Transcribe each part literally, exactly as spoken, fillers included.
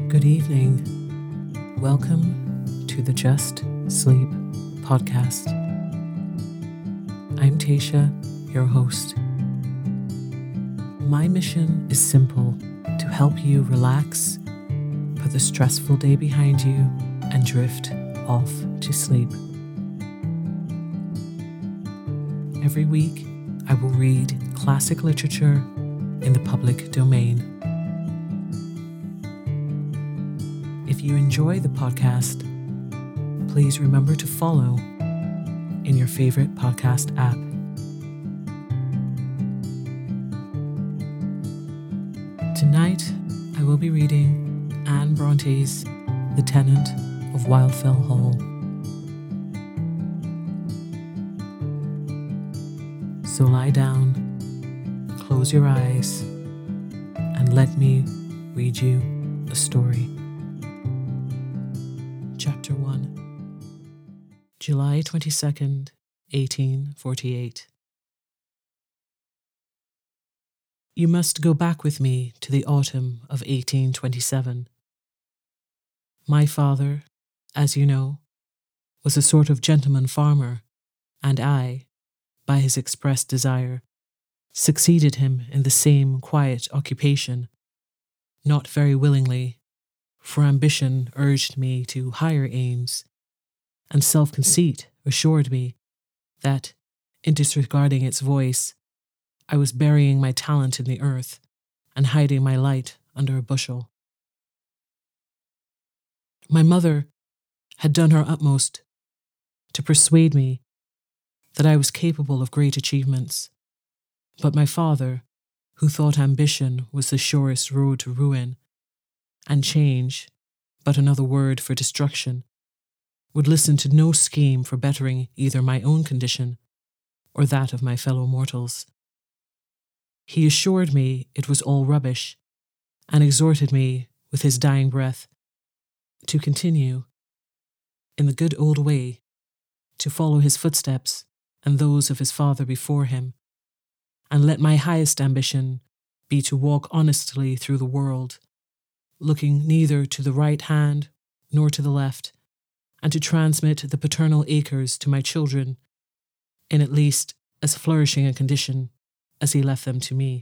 Good evening. Welcome to the Just Sleep podcast. I'm Tasha, your host. My mission is simple: to help you relax, put the stressful day behind you, and drift off to sleep. Every week, I will read classic literature in the public domain. If you enjoy the podcast, please remember to follow in your favorite podcast app. Tonight, I will be reading Anne Bronte's The Tenant of Wildfell Hall. So lie down, close your eyes, and let me read you a story. Chapter one. July twenty-second, eighteen forty-eight. You must go back with me to the autumn of eighteen twenty-seven. My father, as you know, was a sort of gentleman farmer, and I, by his expressed desire, succeeded him in the same quiet occupation, not very willingly, for ambition urged me to higher aims, and self-conceit assured me that, in disregarding its voice, I was burying my talent in the earth and hiding my light under a bushel. My mother had done her utmost to persuade me that I was capable of great achievements, but my father, who thought ambition was the surest road to ruin, and change but another word for destruction, would listen to no scheme for bettering either my own condition or that of my fellow mortals. He assured me it was all rubbish, and exhorted me, with his dying breath, to continue, in the good old way, to follow his footsteps and those of his father before him, and let my highest ambition be to walk honestly through the world, looking neither to the right hand nor to the left, and to transmit the paternal acres to my children in at least as flourishing a condition as he left them to me.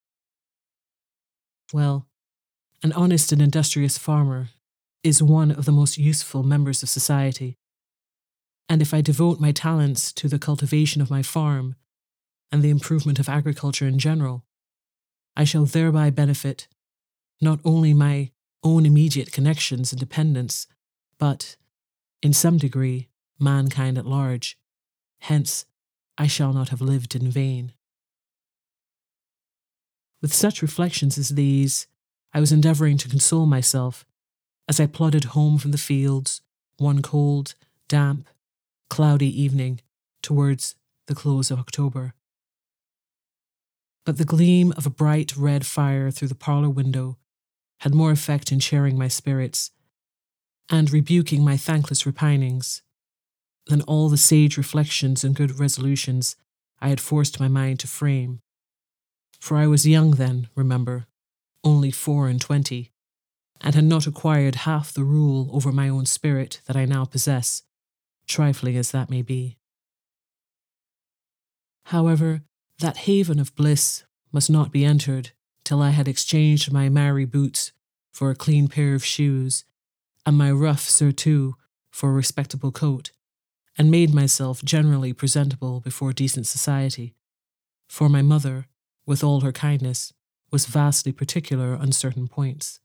Well, an honest and industrious farmer is one of the most useful members of society, and if I devote my talents to the cultivation of my farm and the improvement of agriculture in general, I shall thereby benefit not only my own immediate connections and dependents, but, in some degree, mankind at large. Hence, I shall not have lived in vain. With such reflections as these, I was endeavouring to console myself as I plodded home from the fields one cold, damp, cloudy evening towards the close of October. But the gleam of a bright red fire through the parlour window had more effect in cheering my spirits and rebuking my thankless repinings than all the sage reflections and good resolutions I had forced my mind to frame. For I was young then, remember, only four and twenty, and had not acquired half the rule over my own spirit that I now possess, trifling as that may be. However, that haven of bliss must not be entered till I had exchanged my marry boots for a clean pair of shoes, and my rough surtout for a respectable coat, and made myself generally presentable before decent society, for my mother, with all her kindness, was vastly particular on certain points.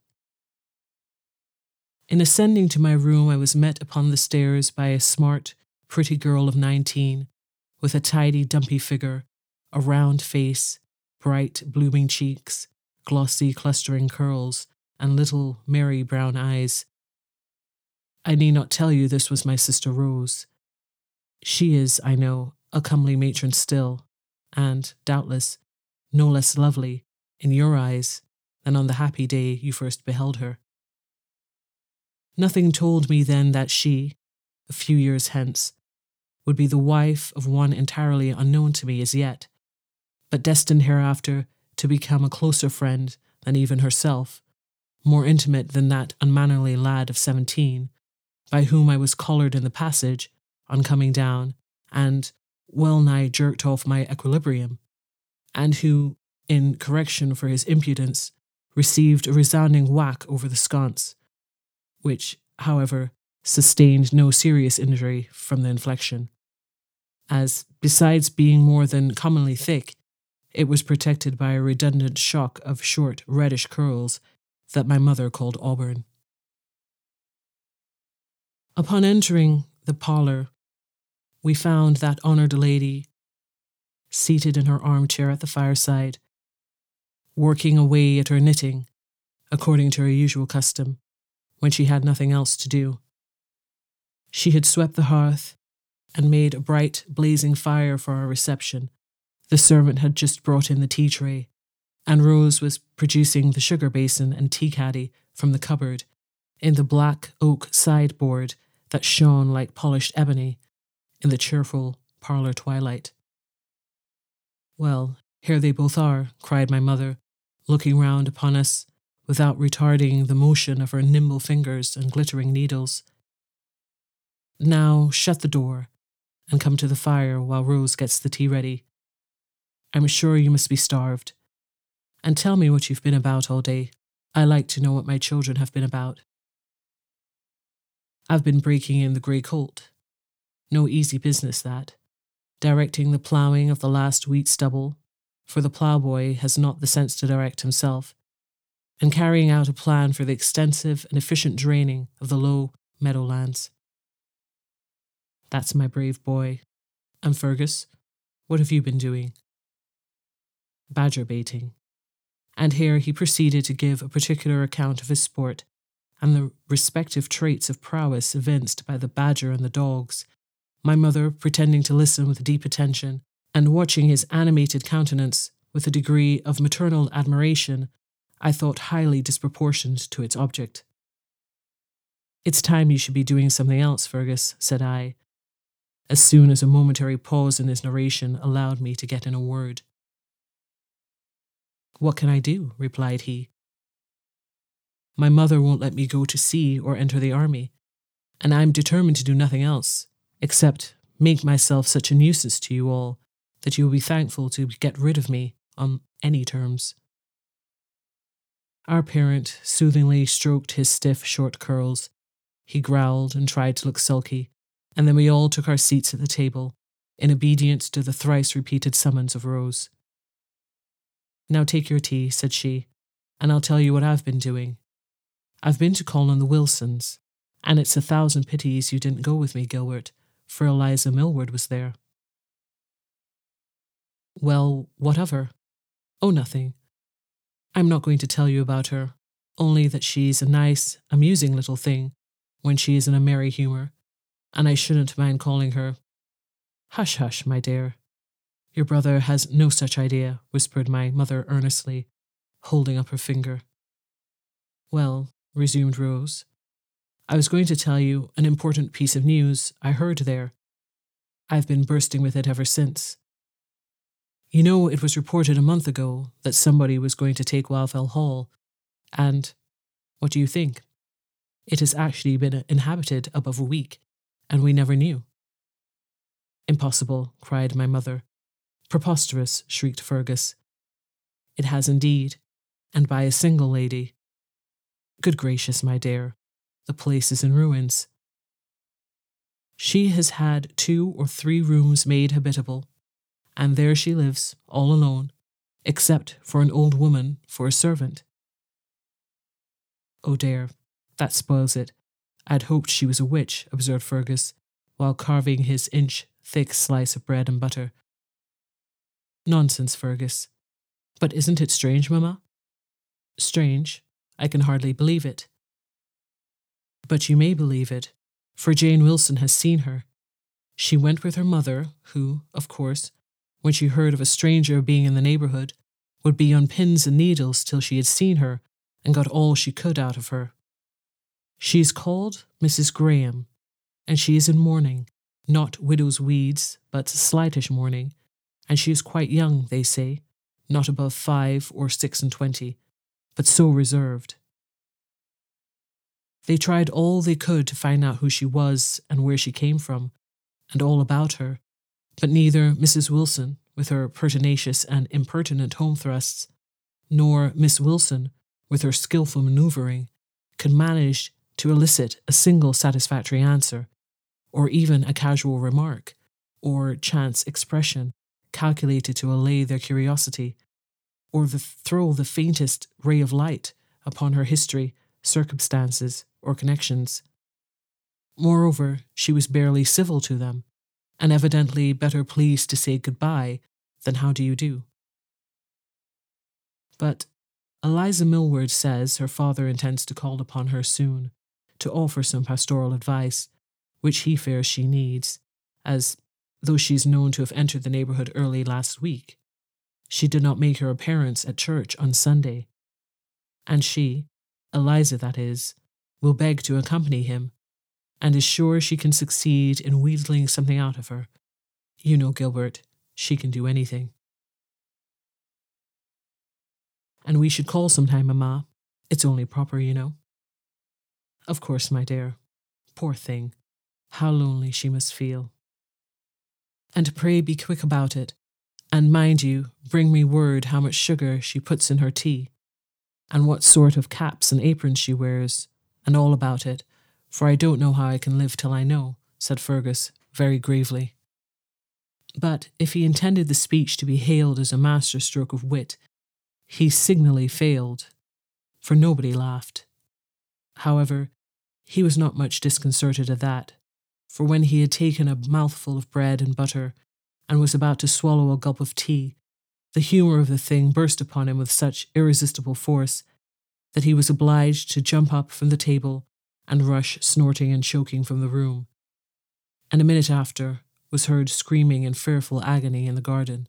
In ascending to my room, I was met upon the stairs by a smart, pretty girl of nineteen, with a tidy, dumpy figure, a round face, bright, blooming cheeks, glossy, clustering curls, and little, merry brown eyes. I need not tell you this was my sister Rose. She is, I know, a comely matron still, and, doubtless, no less lovely, in your eyes, than on the happy day you first beheld her. Nothing told me then that she, a few years hence, would be the wife of one entirely unknown to me as yet, but destined hereafter to become a closer friend than even herself, more intimate than that unmannerly lad of seventeen, by whom I was collared in the passage on coming down and well nigh jerked off my equilibrium, and who, in correction for his impudence, received a resounding whack over the sconce, which, however, sustained no serious injury from the inflection, as, besides being more than commonly thick, it was protected by a redundant shock of short reddish curls that my mother called auburn. Upon entering the parlour, we found that honoured lady seated in her armchair at the fireside, working away at her knitting, according to her usual custom, when she had nothing else to do. She had swept the hearth and made a bright, blazing fire for our reception. The servant had just brought in the tea tray, and Rose was producing the sugar basin and tea caddy from the cupboard in the black oak sideboard that shone like polished ebony in the cheerful parlour twilight. "Well, here they both are," cried my mother, looking round upon us without retarding the motion of her nimble fingers and glittering needles. "Now shut the door and come to the fire while Rose gets the tea ready. I'm sure you must be starved. And tell me what you've been about all day. I like to know what my children have been about." "I've been breaking in the grey colt. No easy business, that. Directing the ploughing of the last wheat stubble, for the ploughboy has not the sense to direct himself, and carrying out a plan for the extensive and efficient draining of the low meadowlands." "That's my brave boy. And Fergus, what have you been doing?" "Badger baiting." And here he proceeded to give a particular account of his sport and the respective traits of prowess evinced by the badger and the dogs, my mother pretending to listen with deep attention and watching his animated countenance with a degree of maternal admiration I thought highly disproportioned to its object. "It's time you should be doing something else, Fergus," said I, as soon as a momentary pause in his narration allowed me to get in a word. "What can I do?" replied he. "My mother won't let me go to sea or enter the army, and I'm determined to do nothing else, except make myself such a nuisance to you all that you will be thankful to get rid of me on any terms." Our parent soothingly stroked his stiff, short curls. He growled and tried to look sulky, and then we all took our seats at the table, in obedience to the thrice-repeated summons of Rose. "Now take your tea," said she, "and I'll tell you what I've been doing. I've been to call on the Wilsons, and it's a thousand pities you didn't go with me, Gilbert, for Eliza Millward was there." "Well, what of her?" "Oh, nothing. I'm not going to tell you about her, only that she's a nice, amusing little thing when she is in a merry humour, and I shouldn't mind calling her—" "Hush, hush, my dear. Your brother has no such idea," whispered my mother earnestly, holding up her finger. "Well," resumed Rose, "I was going to tell you an important piece of news I heard there. I've been bursting with it ever since. You know, it was reported a month ago that somebody was going to take Wildfell Hall, and what do you think? It has actually been inhabited above a week, and we never knew." "Impossible," cried my mother. "Preposterous," shrieked Fergus. "It has indeed, and by a single lady. Good gracious, my dear, the place is in ruins. She has had two or three rooms made habitable, and there she lives, all alone, except for an old woman for a servant." "Oh dear, that spoils it. I'd hoped she was a witch," observed Fergus, while carving his inch-thick slice of bread and butter. "Nonsense, Fergus. But isn't it strange, Mamma?" "Strange? I can hardly believe it." "But you may believe it, for Jane Wilson has seen her. She went with her mother, who, of course, when she heard of a stranger being in the neighbourhood, would be on pins and needles till she had seen her and got all she could out of her. She is called Missus Graham, and she is in mourning, not widow's weeds, but slightish mourning, and she is quite young, they say, not above five or six and twenty, but so reserved. They tried all they could to find out who she was and where she came from, and all about her, but neither Missus Wilson, with her pertinacious and impertinent home thrusts, nor Miss Wilson, with her skillful manoeuvring, could manage to elicit a single satisfactory answer, or even a casual remark, or chance expression calculated to allay their curiosity, or the, throw the faintest ray of light upon her history, circumstances, or connections. Moreover, she was barely civil to them, and evidently better pleased to say goodbye than how do you do. But Eliza Millward says her father intends to call upon her soon to offer some pastoral advice, which he fears she needs, as, though she is known to have entered the neighbourhood early last week, she did not make her appearance at church on Sunday, and she, Eliza that is, will beg to accompany him, and is sure she can succeed in wheedling something out of her. You know, Gilbert, she can do anything. And we should call sometime, Mamma. It's only proper, you know. Of course, my dear. Poor thing. How lonely she must feel. And pray be quick about it, and mind you, bring me word how much sugar she puts in her tea, and what sort of caps and aprons she wears, and all about it, for I don't know how I can live till I know, said Fergus, very gravely. But if he intended the speech to be hailed as a master stroke of wit, he signally failed, for nobody laughed. However, he was not much disconcerted at that, for when he had taken a mouthful of bread and butter and was about to swallow a gulp of tea, the humour of the thing burst upon him with such irresistible force that he was obliged to jump up from the table and rush snorting and choking from the room, and a minute after was heard screaming in fearful agony in the garden.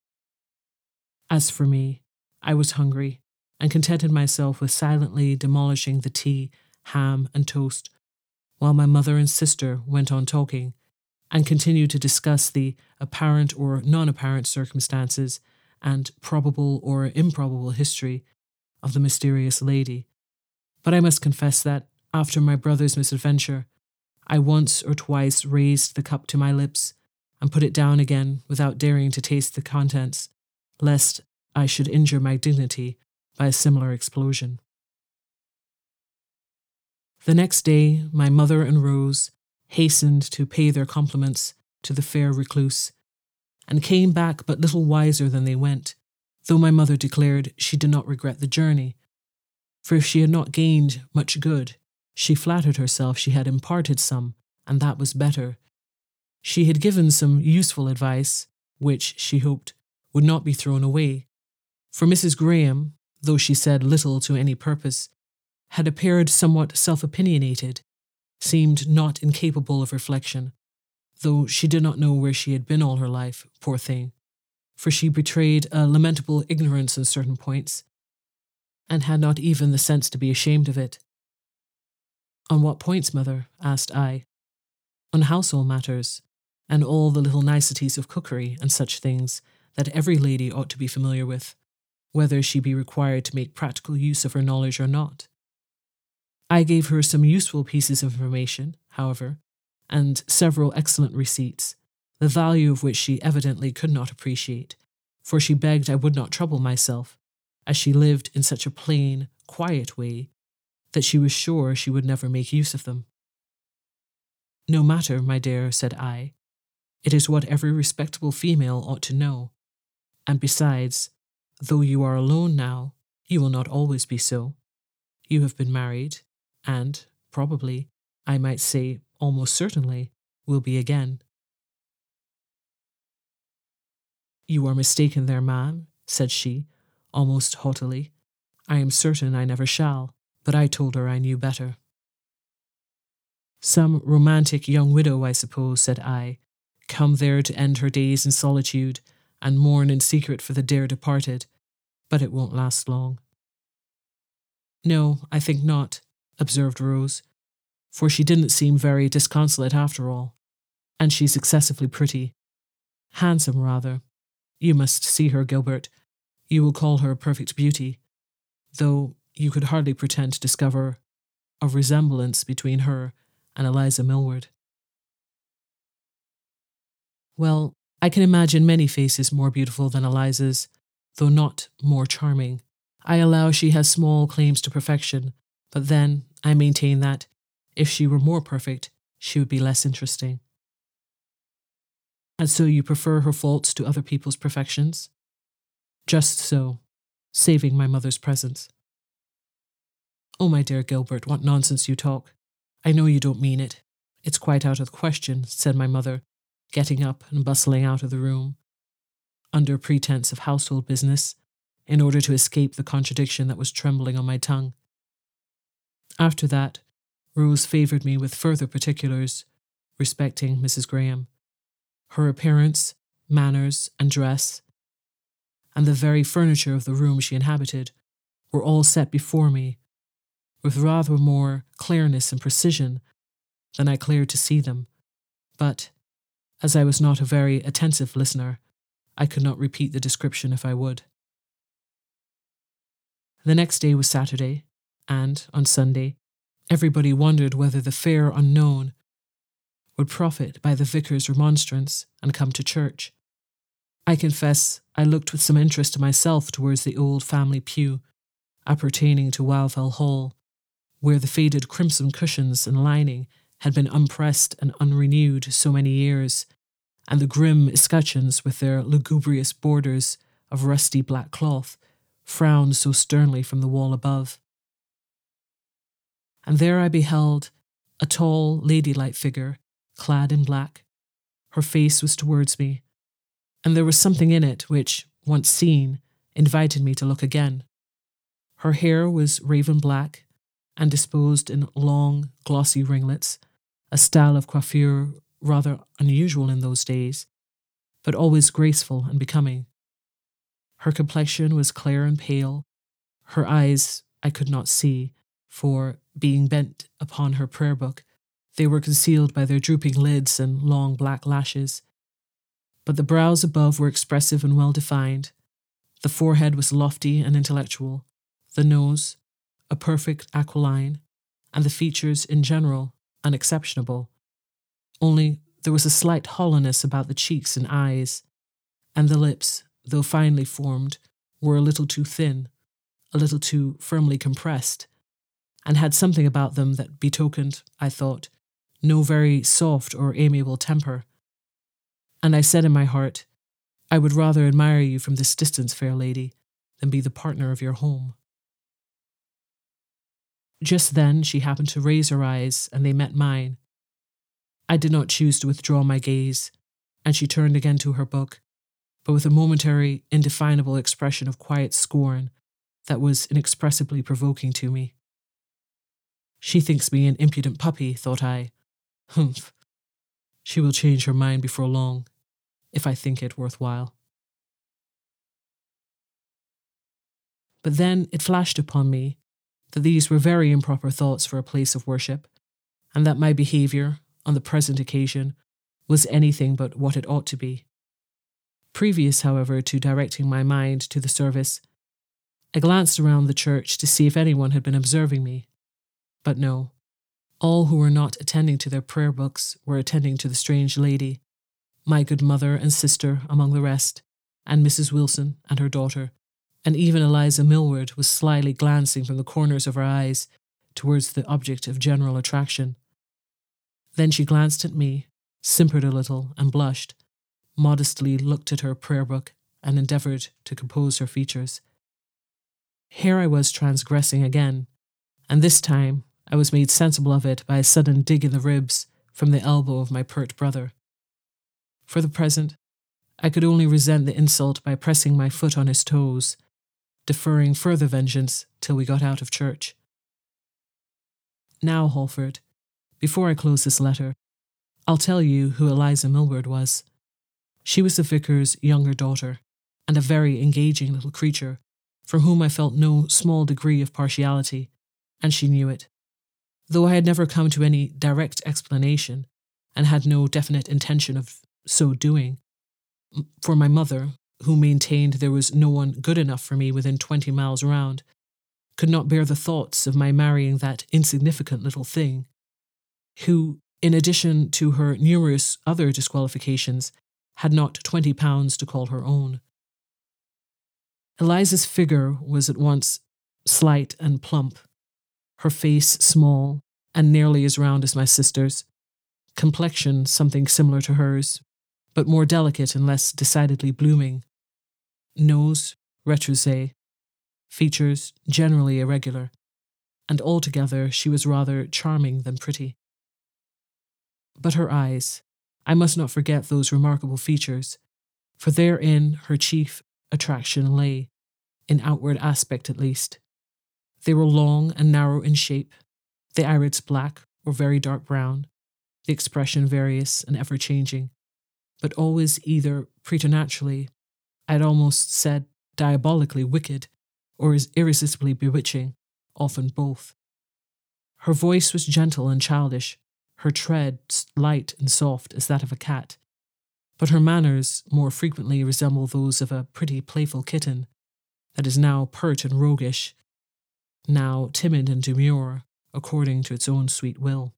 As for me, I was hungry, and contented myself with silently demolishing the tea, ham, and toast, while my mother and sister went on talking, and continued to discuss the apparent or non-apparent circumstances and probable or improbable history of the mysterious lady. But I must confess that, after my brother's misadventure, I once or twice raised the cup to my lips and put it down again without daring to taste the contents, lest I should injure my dignity by a similar explosion. The next day, my mother and Rose hastened to pay their compliments to the fair recluse, and came back but little wiser than they went, though my mother declared she did not regret the journey, for if she had not gained much good, she flattered herself she had imparted some, and that was better. She had given some useful advice, which, she hoped, would not be thrown away, for Missus Graham, though she said little to any purpose, had appeared somewhat self-opinionated, seemed not incapable of reflection, though she did not know where she had been all her life, poor thing, for she betrayed a lamentable ignorance on certain points, and had not even the sense to be ashamed of it. On what points, mother? Asked I. On household matters, and all the little niceties of cookery and such things that every lady ought to be familiar with, whether she be required to make practical use of her knowledge or not. I gave her some useful pieces of information, however, and several excellent receipts, the value of which she evidently could not appreciate, for she begged I would not trouble myself, as she lived in such a plain, quiet way that she was sure she would never make use of them. No matter, my dear, said I. It is what every respectable female ought to know, and besides, though you are alone now, you will not always be so. You have been married, and, probably, I might say almost certainly, will be again. You are mistaken there, ma'am, said she, almost haughtily. I am certain I never shall, but I told her I knew better. Some romantic young widow, I suppose, said I, come there to end her days in solitude and mourn in secret for the dear departed, but it won't last long. No, I think not, observed Rose, for she didn't seem very disconsolate after all, and she's excessively pretty. Handsome, rather. You must see her, Gilbert. You will call her a perfect beauty, though you could hardly pretend to discover of resemblance between her and Eliza Millward. Well, I can imagine many faces more beautiful than Eliza's, though not more charming. I allow she has small claims to perfection, but then I maintain that, if she were more perfect, she would be less interesting. And so you prefer her faults to other people's perfections? Just so, saving my mother's presence. Oh, my dear Gilbert, what nonsense you talk. I know you don't mean it. It's quite out of the question, said my mother, getting up and bustling out of the room, under pretense of household business, in order to escape the contradiction that was trembling on my tongue. After that, Rose favoured me with further particulars respecting Missus Graham, her appearance, manners, and dress, and the very furniture of the room she inhabited were all set before me with rather more clearness and precision than I cared to see them, but, as I was not a very attentive listener, I could not repeat the description if I would. The next day was Saturday, and, on Sunday, everybody wondered whether the fair unknown would profit by the vicar's remonstrance and come to church. I confess I looked with some interest myself towards the old family pew appertaining to Wildfell Hall, where the faded crimson cushions and lining had been unpressed and unrenewed so many years, and the grim escutcheons with their lugubrious borders of rusty black cloth frowned so sternly from the wall above. And there I beheld a tall, ladylike figure, clad in black. Her face was towards me, and there was something in it which, once seen, invited me to look again. Her hair was raven black, and disposed in long, glossy ringlets, a style of coiffure rather unusual in those days, but always graceful and becoming. Her complexion was clear and pale. Her eyes I could not see, for, being bent upon her prayer book, they were concealed by their drooping lids and long black lashes. But the brows above were expressive and well-defined. The forehead was lofty and intellectual, the nose a perfect aquiline, and the features in general unexceptionable. Only there was a slight hollowness about the cheeks and eyes, and the lips, though finely formed, were a little too thin, a little too firmly compressed, and had something about them that betokened, I thought, no very soft or amiable temper. And I said in my heart, I would rather admire you from this distance, fair lady, than be the partner of your home. Just then she happened to raise her eyes, and they met mine. I did not choose to withdraw my gaze, and she turned again to her book, but with a momentary, indefinable expression of quiet scorn that was inexpressibly provoking to me. She thinks me an impudent puppy, thought I. Humph. She will change her mind before long, if I think it worthwhile. But then it flashed upon me that these were very improper thoughts for a place of worship, and that my behaviour, on the present occasion, was anything but what it ought to be. Previous, however, to directing my mind to the service, I glanced around the church to see if anyone had been observing me. But no, all who were not attending to their prayer books were attending to the strange lady, my good mother and sister among the rest, and Missus Wilson and her daughter, and even Eliza Millward was slyly glancing from the corners of her eyes towards the object of general attraction. Then she glanced at me, simpered a little, and blushed, modestly looked at her prayer book, and endeavoured to compose her features. Here I was transgressing again, and this time I was made sensible of it by a sudden dig in the ribs from the elbow of my pert brother. For the present, I could only resent the insult by pressing my foot on his toes, deferring further vengeance till we got out of church. Now, Halford, before I close this letter, I'll tell you who Eliza Millward was. She was the vicar's younger daughter, and a very engaging little creature, for whom I felt no small degree of partiality, and she knew it. Though I had never come to any direct explanation, and had no definite intention of so doing, for my mother, who maintained there was no one good enough for me within twenty miles round, could not bear the thoughts of my marrying that insignificant little thing, who, in addition to her numerous other disqualifications, had not twenty pounds to call her own. Eliza's figure was at once slight and plump, her face small and nearly as round as my sister's, complexion something similar to hers, but more delicate and less decidedly blooming, nose retroussé, features generally irregular, and altogether she was rather charming than pretty. But her eyes, I must not forget those remarkable features, for therein her chief attraction lay, in outward aspect at least. They were long and narrow in shape, the irids black or very dark brown, the expression various and ever-changing, but always either preternaturally, I had almost said diabolically wicked, or as irresistibly bewitching, often both. Her voice was gentle and childish, her tread light and soft as that of a cat, but her manners more frequently resemble those of a pretty playful kitten that is now pert and roguish, now timid and demure, according to its own sweet will.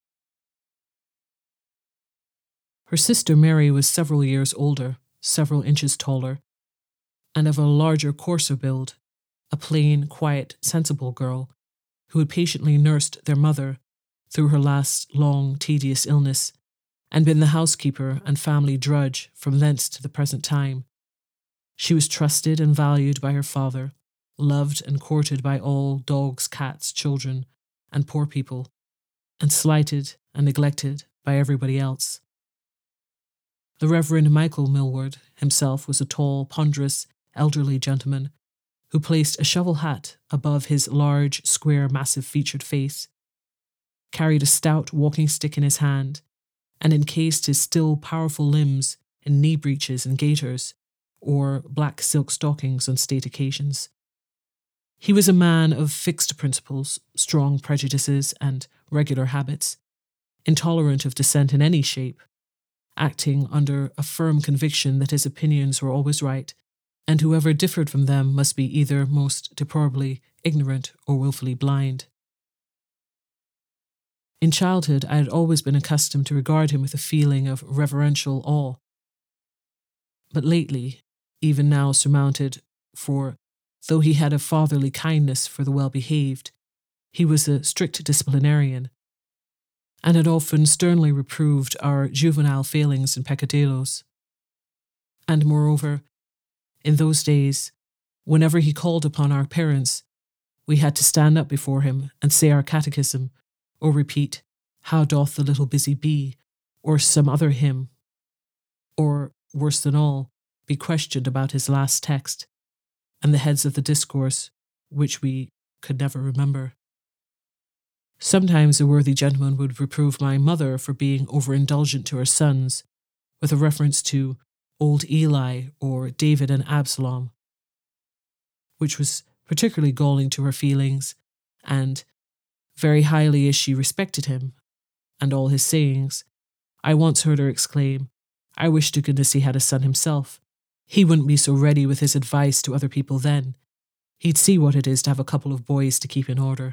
Her sister Mary was several years older, several inches taller, and of a larger, coarser build, a plain, quiet, sensible girl who had patiently nursed their mother through her last long, tedious illness, and been the housekeeper and family drudge from thence to the present time. She was trusted and valued by her father, loved and courted by all dogs, cats, children, and poor people, and slighted and neglected by everybody else. The Reverend Michael Millward himself was a tall, ponderous, elderly gentleman who placed a shovel hat above his large, square, massive-featured face, carried a stout walking stick in his hand, and encased his still powerful limbs in knee breeches and gaiters, or black silk stockings on state occasions. He was a man of fixed principles, strong prejudices, and regular habits, intolerant of dissent in any shape, acting under a firm conviction that his opinions were always right, and whoever differed from them must be either most deplorably ignorant or wilfully blind. In childhood, I had always been accustomed to regard him with a feeling of reverential awe, but lately, even now surmounted, for though he had a fatherly kindness for the well-behaved, he was a strict disciplinarian, and had often sternly reproved our juvenile failings and peccadillos. And moreover, in those days, whenever he called upon our parents, we had to stand up before him and say our catechism, or repeat, "How doth the little busy bee," or some other hymn, or, worse than all, be questioned about his last text, and the heads of the discourse, which we could never remember. Sometimes the worthy gentleman would reprove my mother for being overindulgent to her sons, with a reference to old Eli or David and Absalom, which was particularly galling to her feelings, and, very highly as she respected him, and all his sayings, I once heard her exclaim, "I wish to goodness he had a son himself. He wouldn't be so ready with his advice to other people then. He'd see what it is to have a couple of boys to keep in order."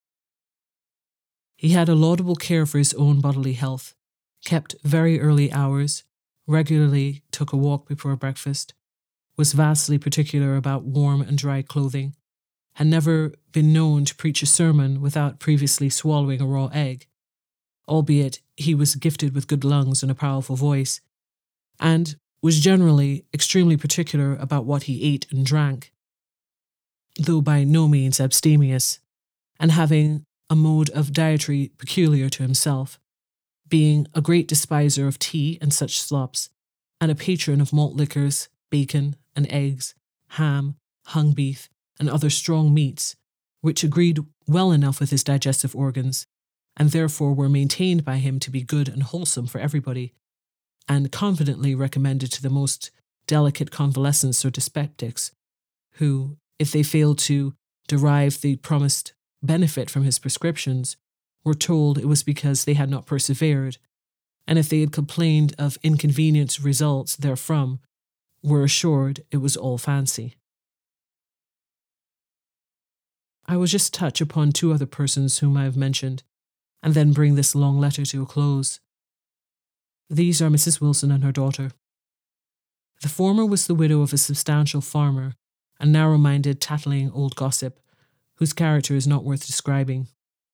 He had a laudable care for his own bodily health, kept very early hours, regularly took a walk before breakfast, was vastly particular about warm and dry clothing, had never been known to preach a sermon without previously swallowing a raw egg, albeit he was gifted with good lungs and a powerful voice, and was generally extremely particular about what he ate and drank, though by no means abstemious, and having a mode of dietary peculiar to himself, being a great despiser of tea and such slops, and a patron of malt liquors, bacon and eggs, ham, hung beef, and other strong meats, which agreed well enough with his digestive organs, and therefore were maintained by him to be good and wholesome for everybody, and confidently recommended to the most delicate convalescents or dyspeptics, who, if they failed to derive the promised benefit from his prescriptions, were told it was because they had not persevered, and if they had complained of inconvenient results therefrom, were assured it was all fancy. I will just touch upon two other persons whom I have mentioned, and then bring this long letter to a close. These are Missus Wilson and her daughter. The former was the widow of a substantial farmer, a narrow-minded, tattling old gossip, whose character is not worth describing.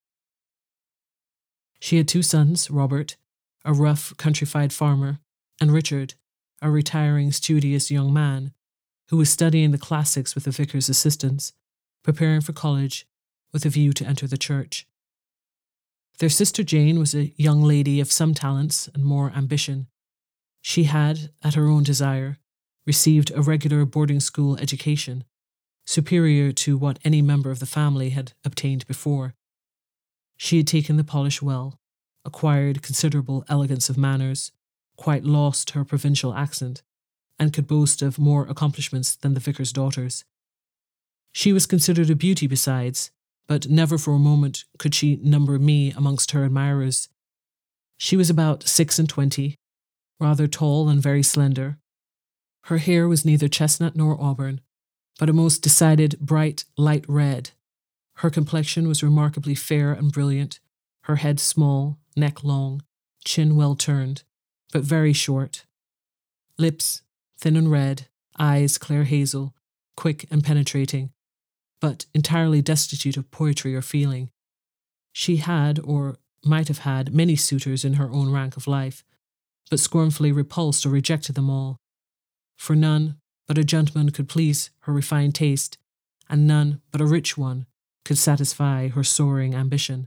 She had two sons, Robert, a rough, countrified farmer, and Richard, a retiring, studious young man, who was studying the classics with the vicar's assistants, preparing for college with a view to enter the church. Their sister Jane was a young lady of some talents and more ambition. She had, at her own desire, received a regular boarding school education, superior to what any member of the family had obtained before. She had taken the polish well, acquired considerable elegance of manners, quite lost her provincial accent, and could boast of more accomplishments than the vicar's daughters. She was considered a beauty besides, but never for a moment could she number me amongst her admirers. She was about six and twenty, rather tall and very slender. Her hair was neither chestnut nor auburn, but a most decided bright light red. Her complexion was remarkably fair and brilliant, her head small, neck long, chin well turned, but very short. Lips thin and red, eyes clear hazel, quick and penetrating, but entirely destitute of poetry or feeling. She had, or might have had, many suitors in her own rank of life, but scornfully repulsed or rejected them all. For none but a gentleman could please her refined taste, and none but a rich one could satisfy her soaring ambition.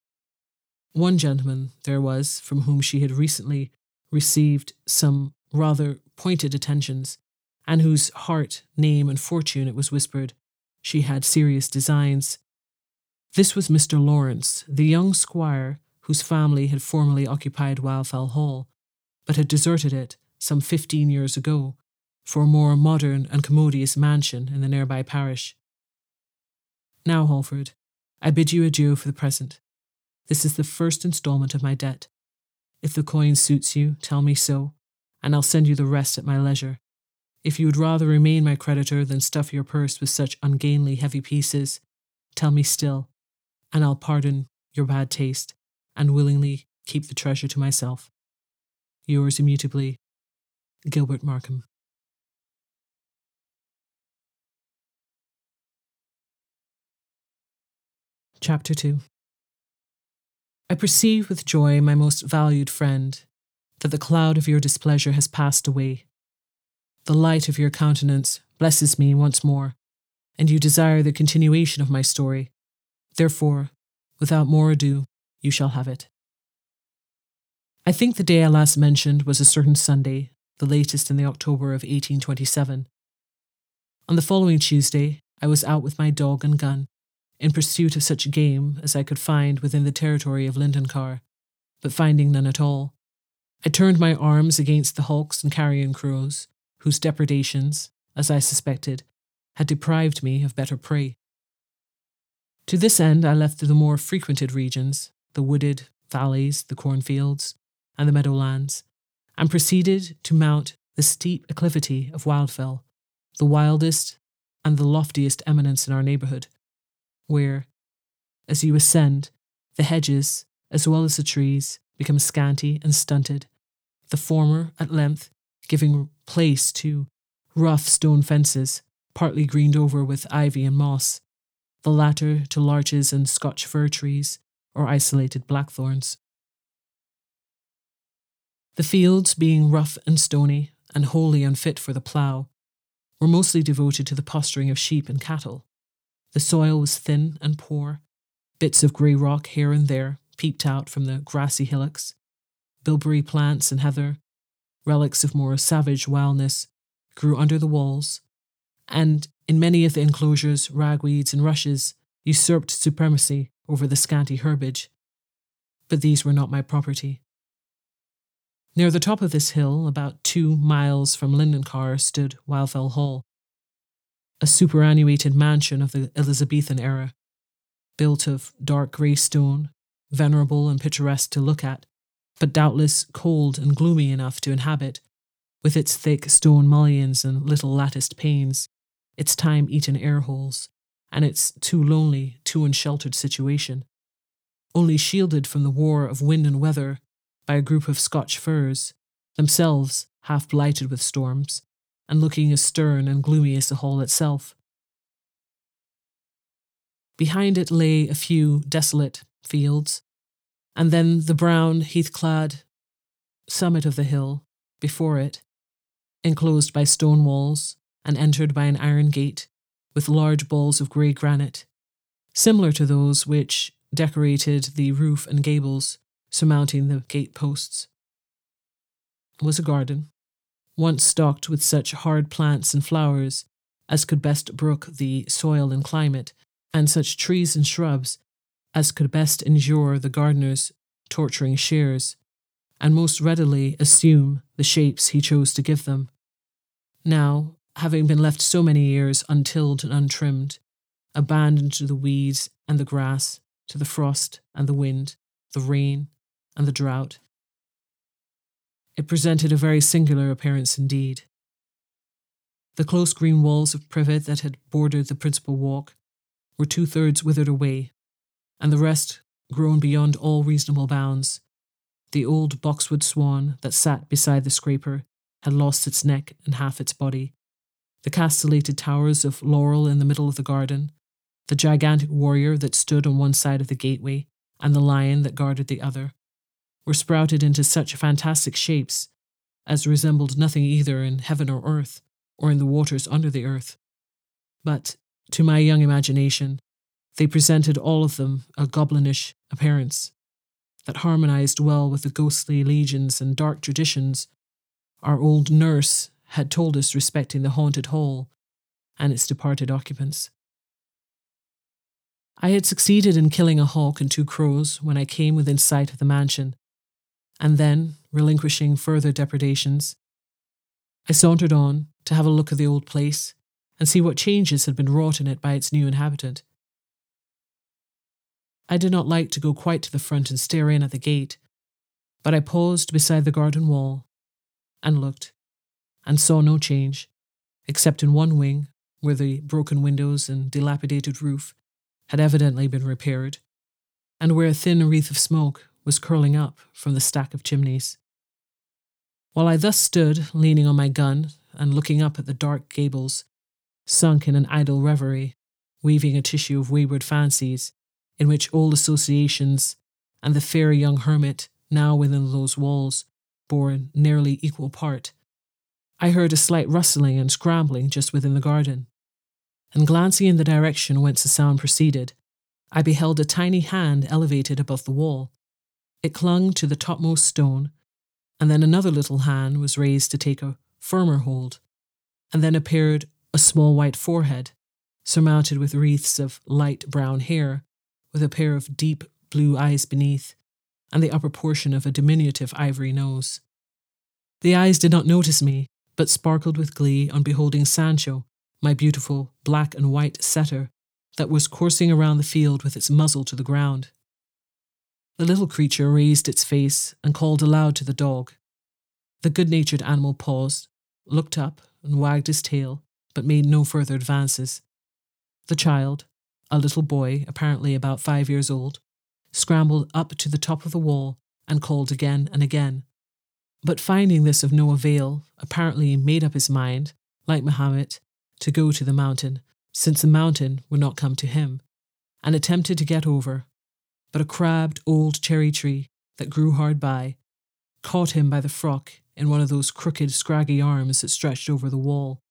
One gentleman there was from whom she had recently received some rather pointed attentions, and whose heart, name, and fortune, it was whispered, she had serious designs. This was Mister Lawrence, the young squire whose family had formerly occupied Wildfell Hall, but had deserted it some fifteen years ago for a more modern and commodious mansion in the nearby parish. Now, Halford, I bid you adieu for the present. This is the first instalment of my debt. If the coin suits you, tell me so, and I'll send you the rest at my leisure. If you would rather remain my creditor than stuff your purse with such ungainly heavy pieces, tell me still, and I'll pardon your bad taste, and willingly keep the treasure to myself. Yours immutably, Gilbert Markham. Chapter two. I perceive with joy, my most valued friend, that the cloud of your displeasure has passed away. The light of your countenance blesses me once more, and you desire the continuation of my story. Therefore, without more ado, you shall have it. I think the day I last mentioned was a certain Sunday, the latest in the October of eighteen twenty-seven. On the following Tuesday, I was out with my dog and gun, in pursuit of such game as I could find within the territory of Lindencar, but finding none at all, I turned my arms against the hawks and carrion crows, whose depredations, as I suspected, had deprived me of better prey. To this end I left the more frequented regions, the wooded valleys, the cornfields, and the meadowlands, and proceeded to mount the steep acclivity of Wildfell, the wildest and the loftiest eminence in our neighbourhood, where, as you ascend, the hedges, as well as the trees, become scanty and stunted, the former, at length, giving place to rough stone fences, partly greened over with ivy and moss, the latter to larches and Scotch fir trees, or isolated blackthorns. The fields, being rough and stony, and wholly unfit for the plough, were mostly devoted to the posturing of sheep and cattle. The soil was thin and poor, bits of grey rock here and there peeped out from the grassy hillocks, bilberry plants and heather, relics of more savage wildness, grew under the walls, and in many of the enclosures ragweeds and rushes usurped supremacy over the scanty herbage. But these were not my property. Near the top of this hill, about two miles from Lindencar, stood Wildfell Hall, a superannuated mansion of the Elizabethan era, built of dark grey stone, venerable and picturesque to look at, but doubtless cold and gloomy enough to inhabit, with its thick stone mullions and little latticed panes, its time-eaten air-holes, and its too lonely, too unsheltered situation, only shielded from the war of wind and weather by a group of Scotch firs, themselves half blighted with storms, and looking as stern and gloomy as the hall itself. Behind it lay a few desolate fields, and then the brown, heath-clad summit of the hill before it, enclosed by stone walls and entered by an iron gate with large balls of grey granite, similar to those which decorated the roof and gables surmounting the gate posts, was a garden, once stocked with such hard plants and flowers as could best brook the soil and climate, and such trees and shrubs as could best endure the gardener's torturing shears, and most readily assume the shapes he chose to give them. Now, having been left so many years untilled and untrimmed, abandoned to the weeds and the grass, to the frost and the wind, the rain and the drought, it presented a very singular appearance indeed. The close green walls of privet that had bordered the principal walk were two-thirds withered away, and the rest grown beyond all reasonable bounds. The old boxwood swan that sat beside the scraper had lost its neck and half its body. The castellated towers of laurel in the middle of the garden, the gigantic warrior that stood on one side of the gateway, and the lion that guarded the other, were sprouted into such fantastic shapes as resembled nothing either in heaven or earth, or in the waters under the earth. But, to my young imagination, they presented all of them a goblinish appearance that harmonized well with the ghostly legends and dark traditions our old nurse had told us respecting the haunted hall and its departed occupants. I had succeeded in killing a hawk and two crows when I came within sight of the mansion, and then, relinquishing further depredations, I sauntered on to have a look at the old place and see what changes had been wrought in it by its new inhabitant. I did not like to go quite to the front and stare in at the gate, but I paused beside the garden wall and looked, and saw no change, except in one wing, where the broken windows and dilapidated roof had evidently been repaired, and where a thin wreath of smoke was curling up from the stack of chimneys. While I thus stood, leaning on my gun and looking up at the dark gables, sunk in an idle reverie, weaving a tissue of wayward fancies, in which old associations and the fair young hermit now within those walls bore a nearly equal part, I heard a slight rustling and scrambling just within the garden, and glancing in the direction whence the sound proceeded, I beheld a tiny hand elevated above the wall. It clung to the topmost stone, and then another little hand was raised to take a firmer hold, and then appeared a small white forehead, surmounted with wreaths of light brown hair, with a pair of deep blue eyes beneath, and the upper portion of a diminutive ivory nose. The eyes did not notice me, but sparkled with glee on beholding Sancho, my beautiful black and white setter, that was coursing around the field with its muzzle to the ground. The little creature raised its face and called aloud to the dog. The good-natured animal paused, looked up, and wagged his tail, but made no further advances. The child, a little boy apparently about five years old, scrambled up to the top of the wall and called again and again, but finding this of no avail, apparently made up his mind, like Mahomet, to go to the mountain, since the mountain would not come to him, and attempted to get over, but a crabbed old cherry tree that grew hard by caught him by the frock in one of those crooked, scraggy arms that stretched over the wall.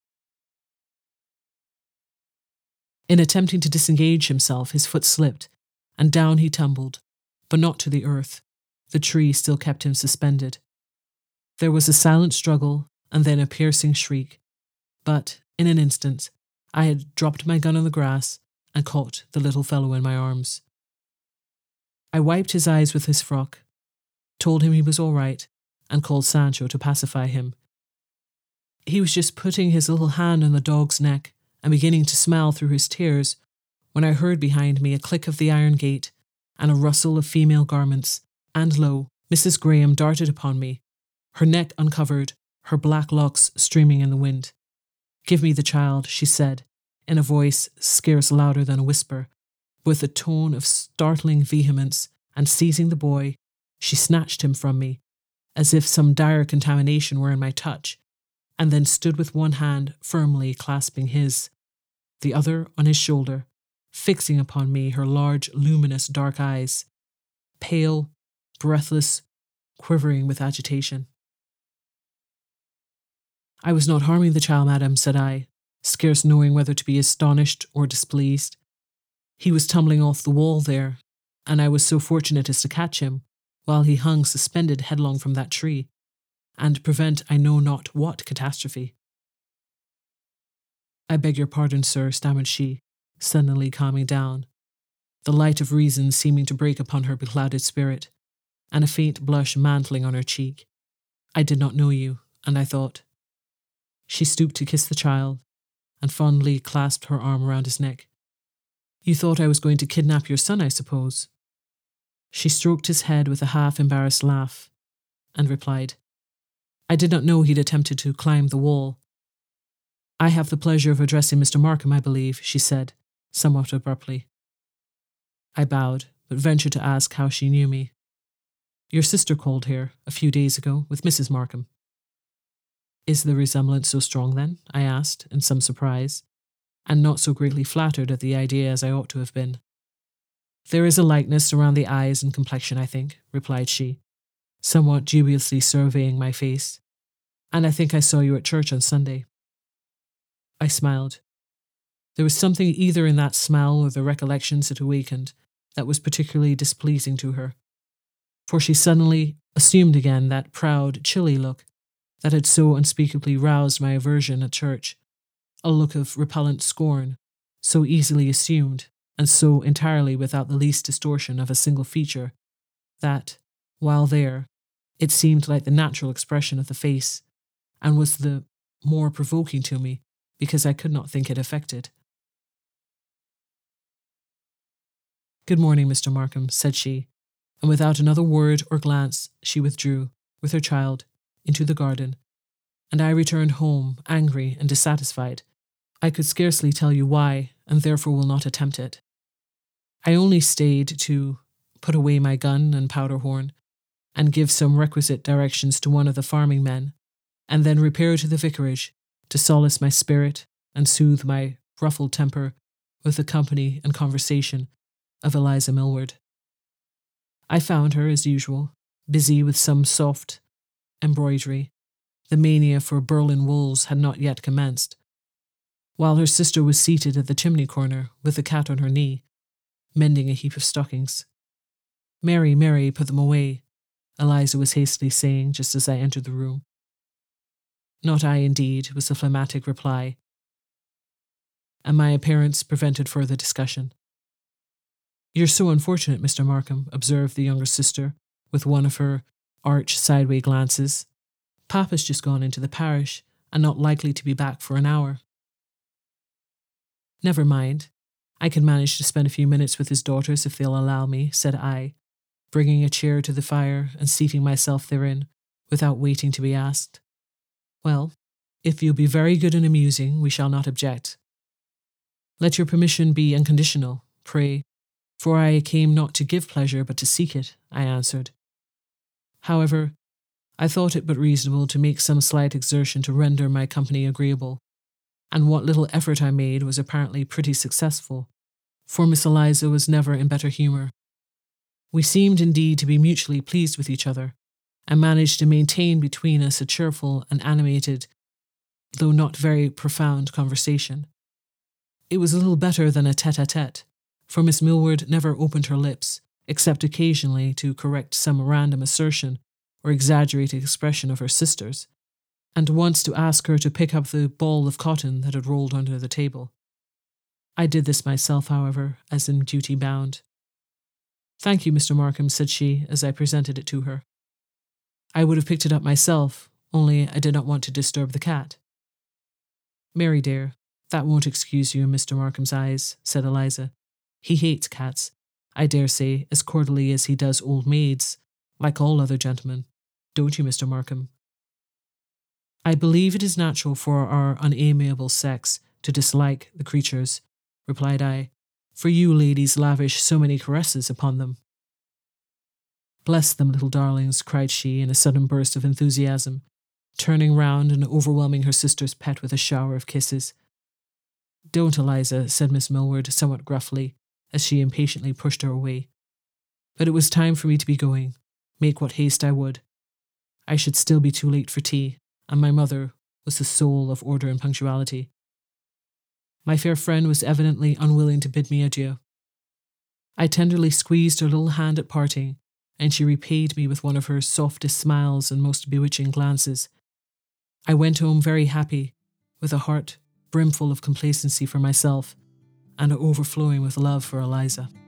In attempting to disengage himself, his foot slipped, and down he tumbled, but not to the earth. The tree still kept him suspended. There was a silent struggle, and then a piercing shriek, but, in an instant, I had dropped my gun on the grass and caught the little fellow in my arms. I wiped his eyes with his frock, told him he was all right, and called Sancho to pacify him. He was just putting his little hand on the dog's neck and beginning to smile through his tears when I heard behind me a click of the iron gate and a rustle of female garments, and lo, Missus Graham darted upon me, her neck uncovered, her black locks streaming in the wind. "Give me the child," she said, in a voice scarce louder than a whisper, with a tone of startling vehemence, and seizing the boy, she snatched him from me, as if some dire contamination were in my touch, and then stood with one hand firmly clasping his, the other on his shoulder, fixing upon me her large, luminous dark eyes, pale, breathless, quivering with agitation. "I was not harming the child, madam," said I, scarce knowing whether to be astonished or displeased. "He was tumbling off the wall there, and I was so fortunate as to catch him, while he hung suspended headlong from that tree, and prevent I know not what catastrophe." "I beg your pardon, sir," stammered she, suddenly calming down, the light of reason seeming to break upon her beclouded spirit, and a faint blush mantling on her cheek. "I did not know you, and I thought—" She stooped to kiss the child, and fondly clasped her arm around his neck. "You thought I was going to kidnap your son, I suppose?" She stroked his head with a half-embarrassed laugh, and replied, "I did not know he'd attempted to climb the wall." "I have the pleasure of addressing Mister Markham, I believe," she said, somewhat abruptly. I bowed, but ventured to ask how she knew me. "Your sister called here, a few days ago, with Missus Markham." "Is the resemblance so strong, then?" I asked, in some surprise, and not so greatly flattered at the idea as I ought to have been. "There is a likeness around the eyes and complexion, I think," replied she, somewhat dubiously surveying my face, "and I think I saw you at church on Sunday." I smiled. There was something either in that smile or the recollections it awakened that was particularly displeasing to her, for she suddenly assumed again that proud, chilly look that had so unspeakably roused my aversion at church, a look of repellent scorn, so easily assumed, and so entirely without the least distortion of a single feature, that, while there, it seemed like the natural expression of the face, and was the more provoking to me because I could not think it affected. "Good morning, Mister Markham," said she, and without another word or glance she withdrew, with her child, into the garden, and I returned home, angry and dissatisfied. I could scarcely tell you why, and therefore will not attempt it. I only stayed to put away my gun and powder horn, and give some requisite directions to one of the farming men, and then repair to the vicarage to solace my spirit and soothe my ruffled temper with the company and conversation of Eliza Millward. I found her, as usual, busy with some soft embroidery. The mania for Berlin wools had not yet commenced, while her sister was seated at the chimney corner with the cat on her knee, mending a heap of stockings. "Mary, Mary, put them away," Eliza was hastily saying just as I entered the room. "Not I, indeed," was the phlegmatic reply, and my appearance prevented further discussion. "You're so unfortunate, Mister Markham," observed the younger sister, with one of her arch sideway glances. "Papa's just gone into the parish, and not likely to be back for an hour." "Never mind. I can manage to spend a few minutes with his daughters if they'll allow me," said I, bringing a chair to the fire and seating myself therein, without waiting to be asked. "Well, if you'll be very good and amusing, we shall not object." "Let your permission be unconditional, pray, for I came not to give pleasure but to seek it," I answered. However, I thought it but reasonable to make some slight exertion to render my company agreeable, and what little effort I made was apparently pretty successful, for Miss Eliza was never in better humour. We seemed indeed to be mutually pleased with each other, and managed to maintain between us a cheerful and animated, though not very profound, conversation. It was a little better than a tete-a-tete, for Miss Millward never opened her lips, except occasionally to correct some random assertion or exaggerated expression of her sister's, and once to ask her to pick up the ball of cotton that had rolled under the table. I did this myself, however, as in duty bound. "Thank you, Mister Markham," said she, as I presented it to her. "I would have picked it up myself, only I did not want to disturb the cat." "Mary, dear, that won't excuse you in Mister Markham's eyes," said Eliza. "He hates cats, I dare say, as cordially as he does old maids, like all other gentlemen. Don't you, Mister Markham?" "I believe it is natural for our unamiable sex to dislike the creatures, replied I, for you ladies lavish so many caresses upon them. Bless them, little darlings, cried she in a sudden burst of enthusiasm, turning round and overwhelming her sister's pet with a shower of kisses. Don't, Eliza, said Miss Millward somewhat gruffly, as she impatiently pushed her away. But it was time for me to be going, make what haste I would. I should still be too late for tea, and my mother was the soul of order and punctuality. My fair friend was evidently unwilling to bid me adieu. I tenderly squeezed her little hand at parting, and she repaid me with one of her softest smiles and most bewitching glances. I went home very happy, with a heart brimful of complacency for myself and overflowing with love for Eliza.